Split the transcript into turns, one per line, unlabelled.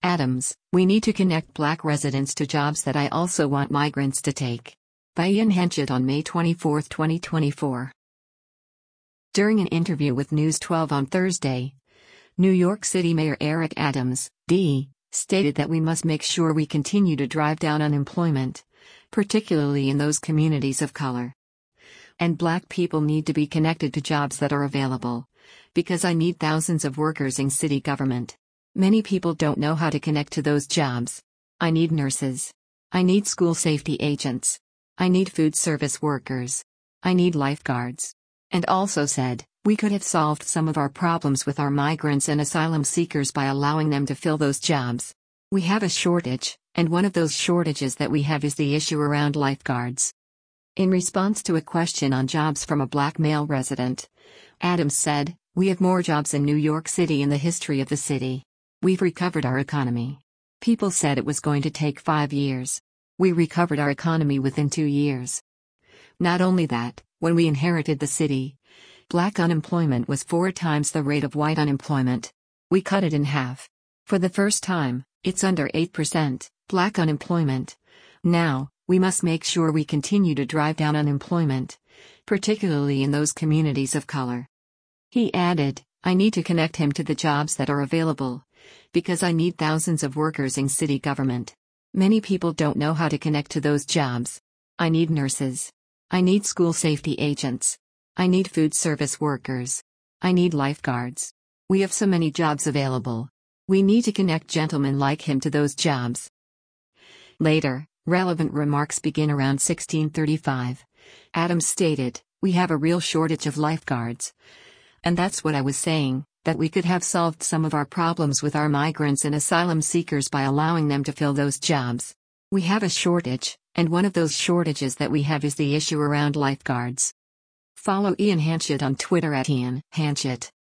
Adams, we need to connect Black residents to jobs that I also want migrants to take. By Ian Henchett on May 24, 2024. During an interview with News 12 on Thursday, New York City Mayor Eric Adams, D., stated that we must make sure we continue to drive down unemployment, particularly in those communities of color. And Black people need to be connected to jobs that are available, because I need thousands of workers in city government. Many people don't know how to connect to those jobs. I need nurses. I need school safety agents. I need food service workers. I need lifeguards. And also said, we could have solved some of our problems with our migrants and asylum seekers by allowing them to fill those jobs. We have a shortage, and one of those shortages that we have is the issue around lifeguards. In response to a question on jobs from a Black male resident, Adams said, we have more jobs in New York City in the history of the city. We've recovered our economy. People said it was going to take 5 years. We recovered our economy within 2 years. Not only that, when we inherited the city, Black unemployment was 4 times the rate of white unemployment. We cut it in half. For the first time, it's under 8%, Black unemployment. Now, we must make sure we continue to drive down unemployment, particularly in those communities of color. He added, I need to connect him to the jobs that are available, because I need thousands of workers in city government. Many people don't know how to connect to those jobs. I need nurses. I need school safety agents. I need food service workers. I need lifeguards. We have so many jobs available. We need to connect gentlemen like him to those jobs. Later, relevant remarks begin around 1635. Adams stated, we have a real shortage of lifeguards. And that's what I was saying, that we could have solved some of our problems with our migrants and asylum seekers by allowing them to fill those jobs. We have a shortage, and one of those shortages that we have is the issue around lifeguards. Follow Ian Henchett on Twitter @Ian Henchett.